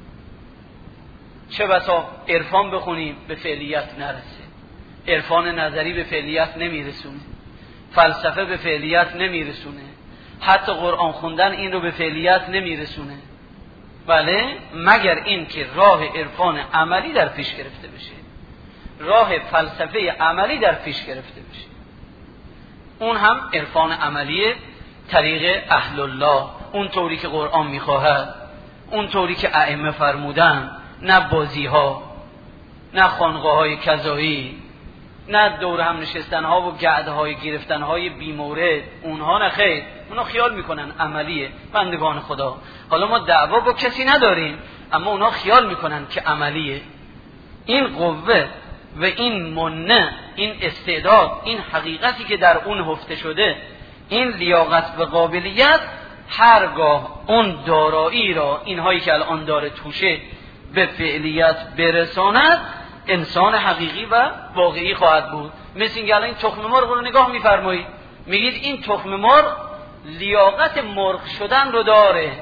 چه بسا عرفان بخونیم به فعلیت نرسه، عرفان نظری به فعلیت نمیرسونه، فلسفه به فعلیت نمیرسونه، حتی قرآن خوندن این رو به فعلیت نمیرسونه. بله مگر این که راه عرفان عملی در پیش گرفته بشه، راه فلسفه عملی در پیش گرفته بشه. اون هم عرفان عملی طریق اهل الله، اون طوری که قرآن میخواهد، اون طوری که ائمه فرمودن، نه بازی ها، نه خانقاه های کذایی، نه دور هم نشستن ها و گعده های گرفتن های بیمورد، اونها نه خیر. اونا خیال میکنن عملیه. بندگان خدا، حالا ما دعوا با کسی نداریم، اما اونا خیال میکنن که عملیه. این قوه و این منه، این استعداد، این حقیقتی که در اون هفته شده، این لیاقت و قابلیت، هرگاه اون دارایی را اینهایی که الان داره توشه به فعلیت برساند، انسان حقیقی و واقعی خواهد بود. مثل اینکه الان این تخم مرغ رو نگاه میفرمایید، میگید این تخم مرغ لیاقت مرغ شدن رو داره،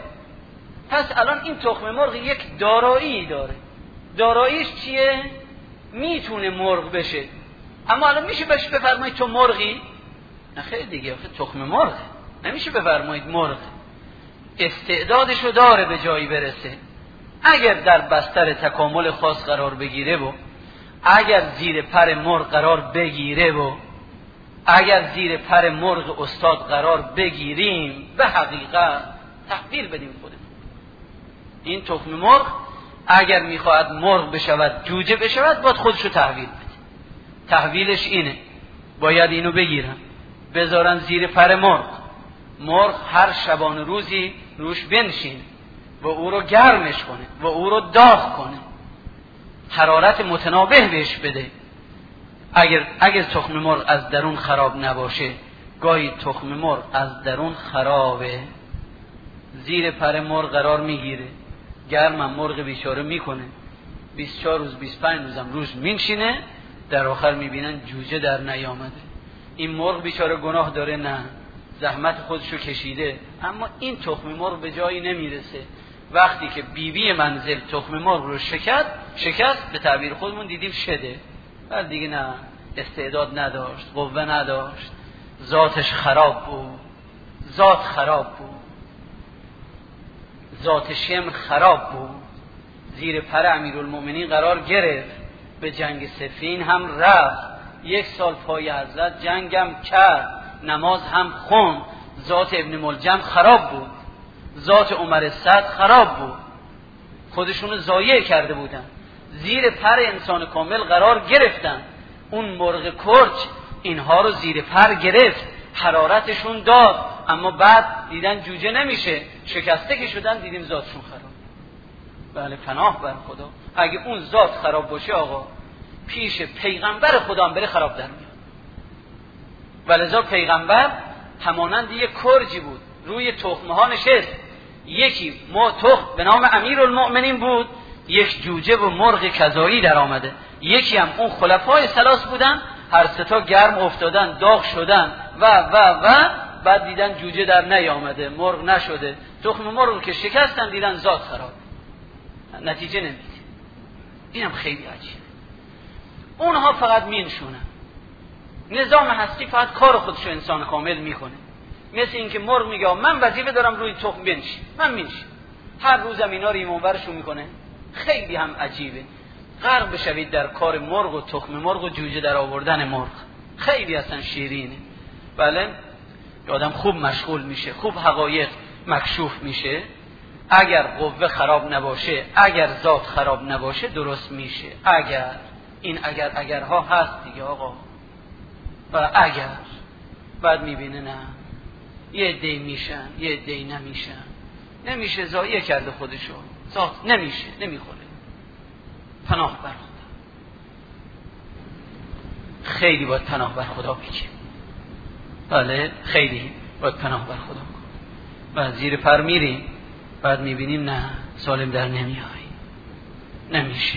پس الان این تخم مرغ یک دارایی داره. داراییش چیه؟ میتونه مرغ بشه. اما الان میشه بهش بفرمایید تو مرغی؟ نه خیلی دیگه، تخم مرغ نمیشه بفرمایید مرغ. استعدادش رو داره به جایی برسه. اگر در بستر تکامل خاص قرار بگیره و اگر زیر پر مرغ قرار بگیره و اگر زیر پر مرغ استاد قرار بگیریم، به حقیقت تحویل بدیم خودمون. این تخم مرغ اگر میخواهد مرغ بشود، جوجه بشود، باید خودشو تحویل بده. تحویلش اینه، باید اینو بگیرن بذارن زیر پر مرغ. مرغ هر شبانه روزی روش بنشینه و او رو گرمش کنه و او رو داغ کنه، حرارت متنابه بهش بده. اگر اگر تخم مرغ از درون خراب نباشه، گاهی تخم مرغ از درون خرابه، زیر پر مرغ قرار میگیره، گرمم مرغ بیچاره میکنه، بیست و چهار روز بیست و پنج روزم روش مینشینه، در آخر میبینن جوجه در نیامده. این مرغ بیچاره گناه داره؟ نه، زحمت خودشو کشیده، اما این تخم مرغ به جایی نمیرسه. وقتی که بیبی بی منزل تخم مرغ رو شکست شکست به تعبیر خودمون دیدیم شده، بعد دیگه نه، استعداد نداشت، قوه نداشت، ذاتش خراب بود، ذات خراب بود، ذات شمر خراب بود. زیر پر امیرالمومنین قرار گرفت، به جنگ صفین هم رفت، یک سال پای حضرت جنگم کرد، نماز هم خوند. ذات ابن ملجم خراب بود، ذات عمر صد خراب بود، خودشونو ضایع کرده بودن، زیر پر انسان کامل قرار گرفتن. اون مرغ کرچ اینها رو زیر پر گرفت، حرارتشون داد، اما بعد دیدن جوجه نمیشه، شکسته که شدن، دیدیم ذاتشون خراب. بله، پناه بر خدا. اگه اون ذات خراب باشه آقا، پیش پیغمبر خدا هم بره خراب در میاد. ولذا پیغمبر همانند یک کرجی بود، روی تخمه ها نشست. یکی ما تخم به نام امیرالمؤمنین بود، یک جوجه و مرغ کذایی در آمده، یکی هم اون خلفای ثلاث بودن، هر ستا گرم افتادن، داغ شدن و و و بعد دیدن جوجه در نیامده، مرغ نشده، تخم مرغ که شکستن دیدن ذات خراب، نتیجه نمیده. اینم خیلی عجیبه. اونها فقط مینشونن، نظام هستی فقط کار خودشو انسان کامل میکنه. مثل اینکه مرغ میگه من وظیفه دارم روی تخم بنشینم، من میشم، هر روزم اینا رو ایمونورشون میکنه. خیلی هم عجیبه. غرق بشوید در کار مرغ و تخم مرغ و جوجه در آوردن مرغ، خیلی اصلا شیرینه. بله، آدم خوب مشغول میشه، خوب حقایق مکشوف میشه. اگر قوه خراب نباشه، اگر ذات خراب نباشه، درست میشه. اگر این اگر اگرها هست دیگه آقا، و اگر بعد میبینه نه، یه عده‌ای میشن، یه عده‌ای نمیشن، نمیشه، ضایع کرده خودشو، ذات نمیشه، نمیخوره. پناه بر خدا. خیلی باید پناه بر خدا بگیم. بله، خیلی باید پناه بر خدا بگیم. بعد زیر پر میریم، بعد میبینیم نه، سالم در نمیای، نمیشه.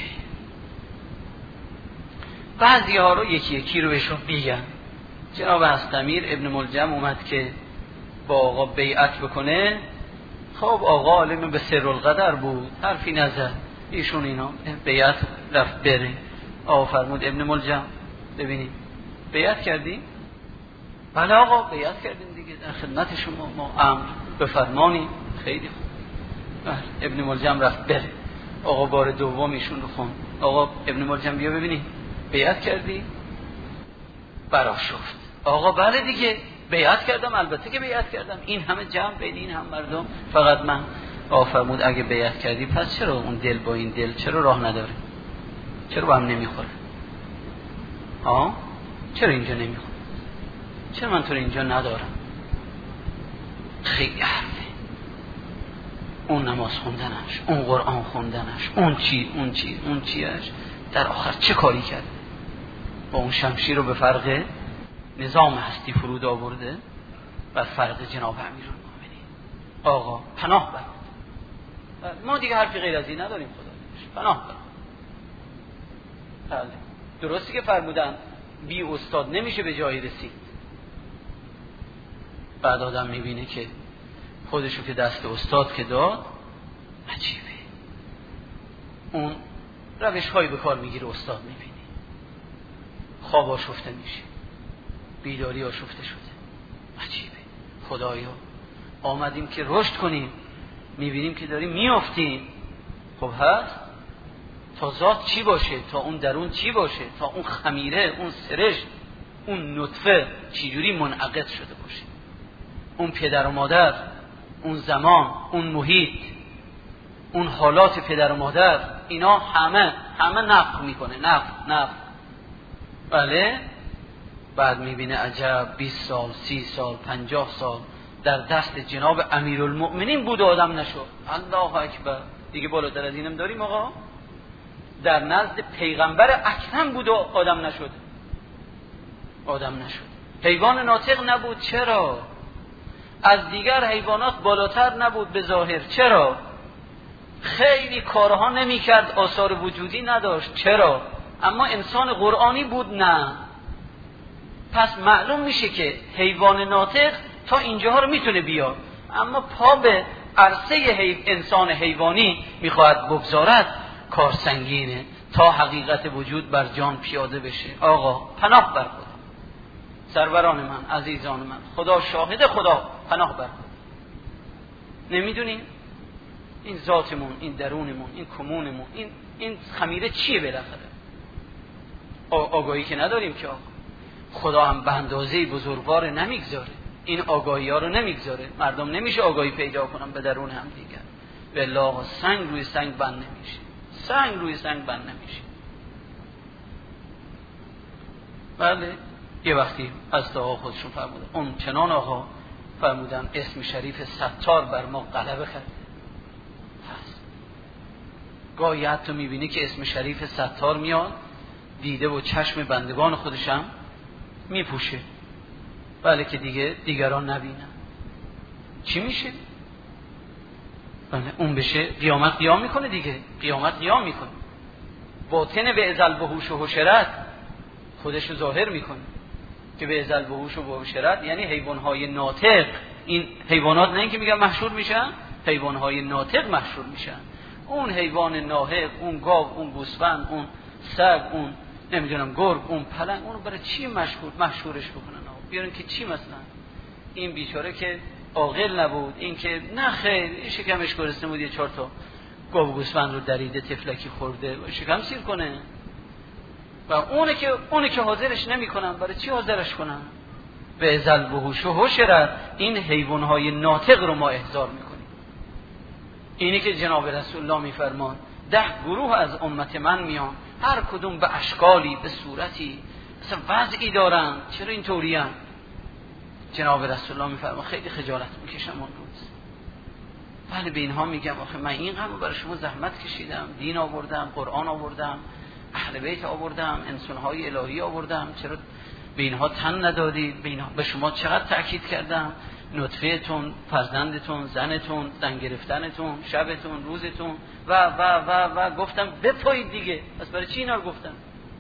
بعضی ها رو یکی یکی رو بهشون میگن. جناب هستمیر ابن ملجم اومد که با آقا بیعت بکنه. خب آقا عالم به سر القدر بود، حرفی نزد، ایشون اینا بیعت رفت بره. آقا فرمود ابن ملجم ببینید بیعت کردی؟ بله آقا بیعت کردیم دیگه، در خدمت شما، ما امر بفرمانی. خیلی خوب. ابن ملجم رفت بره. آقا بار دوم ایشون رو خوند. آقا ابن ملجم بیا ببینید بیعت کردی؟ برا شفت. آقا بله دیگه بیعت کردم، البته که بیعت کردم، این همه جمع بین این هم مردم، فقط من. آقا فرمود اگه بیعت کردی پس چرا اون دل با این دل چرا راه نداره؟ چرا با هم نمیخوره؟ آه؟ چرا اینجا نمیخوره؟ چرا من تو اینجا ندارم؟ خیلی حرفه، اون نماز خوندنش، اون قرآن خوندنش، اون چی اون چی اون چیش، در آخر چه کاری کرده؟ با اون شمشیر رو به فرق نظام هستی فرود آورده و فرق جناب امیرالمومنین. آقا پناه بر ما، دیگه حرفی غیر از این نداریم. خدا پناه بر. بله درستی که فرمودن بی استاد نمیشه به جایی رسید. بعد آدم میبینه که خودشو که دست استاد که داد عجیبه، اون روش هایی به کار میگیره استاد میبینی، خواب آشفته میشه، بیداری آشفته شده. عجیبه. خدایا آمدیم که رشد کنیم، میبینیم که داریم میافتیم. خب هست تا ذات چی باشه، تا اون درون چی باشه، تا اون خمیره، اون سرشت، اون نطفه چجوری منعقد شده باشه، اون پدر و مادر، اون زمان، اون محیط، اون حالات پدر و مادر، اینا همه همه نفخ میکنه. نفخ نفخ بله. بعد میبینه عجب بیست سال، سی سال، پنجاه سال در دست جناب امیرالمؤمنین بود و آدم نشد. الله اکبر. دیگه بالاتر از اینم داریم آقا؟ در نزد پیغمبر اکرم بود و آدم نشد. آدم نشد. حیوان ناطق نبود. چرا؟ از دیگر حیوانات بالاتر نبود به ظاهر. چرا؟ خیلی کارها نمی کرد، آثار وجودی نداشت. چرا؟ اما انسان قرآنی بود. نه. پس معلوم میشه که حیوان ناطق تا اینجاها رو میتونه بیاد، اما پا به عرصه حیو... انسان حیوانی میخواهد بگذارد، کار سنگینه تا حقیقت وجود بر جان پیاده بشه. آقا پناه بر خدا. سروران من، عزیزان من، خدا شاهد، خدا پناه بر خدا. نمیدونیم این ذاتمون، این درونمون، این کمونمون، این این خمیره چیه بالاخره؟ آگاهی که نداریم که آقا. خدا هم به اندازه بزرگوار نمیگذاره، این آگاهی ها رو نمیگذاره. مردم نمیشه آگاهی پیدا کنن به درون هم دیگر. بالله سنگ روی سنگ بند نمیشه، سنگ روی سنگ بند نمیشه. بله یه وقتی از دعا خودشون فرمودن، اون چنان آقا فرمودن اسم شریف ستار بر ما غلبه کرد. هست گاهی حتی میبینی که اسم شریف ستار میاد، دیده و چشم بندگان خودشم میپوشه، بله که دیگه دیگران نبینن. چی میشه؟ بله اون بشه قیامت قیام میکنه دیگه، قیامت قیام میکنه. باطن به ازل وحوش و حشرت خودشو ظاهر میکنه که به ازل وحوش و حشرت یعنی حیوانهای ناطق. این حیوانات نه اینکه میگن محشور میشن، حیوانهای ناطق محشور میشن. اون حیوان ناطق، اون گاو، اون گوسفند، اون سگ، اون نمیدونم گرگ، اون پلنگ، اونو برای چی مشهور محشورش بکنن؟ بیارن که چی مثلا این بیچاره که عاقل نبود، این که نه خیر شکمش گرسنه بود، یه چهار تا گاو گوسفند رو دریده، تفلکی خورده، شکم سیر کنه. و اونه که اونه که حاضرش نمیکنن، برای چی حاضرش کنن؟ به ازل وحوش و حشرت. این حیوانهای ناطق رو ما احضار میکنیم. اینی که جناب رسول الله میفرمان ده گروه از امت من میان، هر کدوم به اشکالی، به صورتی، مثلا وضعی دارن. چرا این طوری هم؟ جناب رسول الله میفرما خیلی خجالت میکشم اون روز. ولی به اینها میگم آخه من این قدر برای شما زحمت کشیدم، دین آوردم، قرآن آوردم، اهل بیت آوردم، انسانهای الهی آوردم، چرا به اینها تن ندادید؟ به اینها به شما چقدر تأکید کردم، نطفه‌تون، فرزندتون، زنتون، زن گرفتنتون، شبتون، روزتون و و و و گفتم بپایید دیگه. پس برای چی اینا رو گفتم؟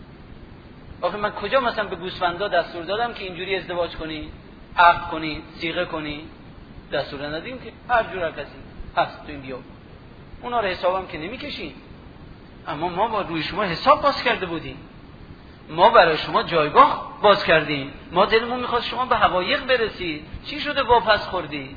آخه من کجا مثلا به گوسفندا دستور دادم که اینجوری ازدواج کنی، عقد کنی، صیغه کنی؟ دستور ندادیم که هر جور کسی هست تو این بیابون. اونا رو حسابم که نمی‌کشیم. اما ما با روی شما حساب باز کرده بودیم، ما برای شما جایگاه باز کردیم، ما دلمون میخواست شما به حقایق برسید. چی شده واپس خوردی؟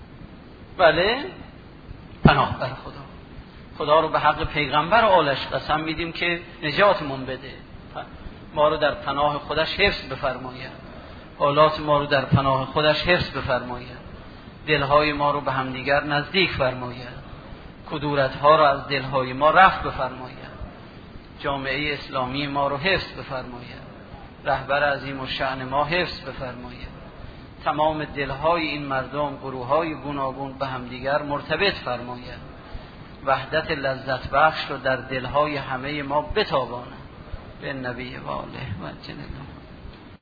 بله پناه بر خدا. خدا رو به حق پیغمبر و آلش قسم میدیم که نجاتمون بده، ما رو در پناه خودش حفظ بفرماید، حالات ما رو در پناه خودش حفظ بفرماید، دلهای ما رو به همدیگر نزدیک فرماید، کدورت‌ها رو از دلهای ما رفع بفرماید، جامعه اسلامی ما رو حفظ بفرماید، رهبر عظیم و شأن ما حفظ بفرماید، تمام دلهای این مردم، گروههای گوناگون به همدیگر مرتبط فرماید. وحدت لذت بخش رو در دلهای همه ما بتاباند. به نبی و آله و جل الله.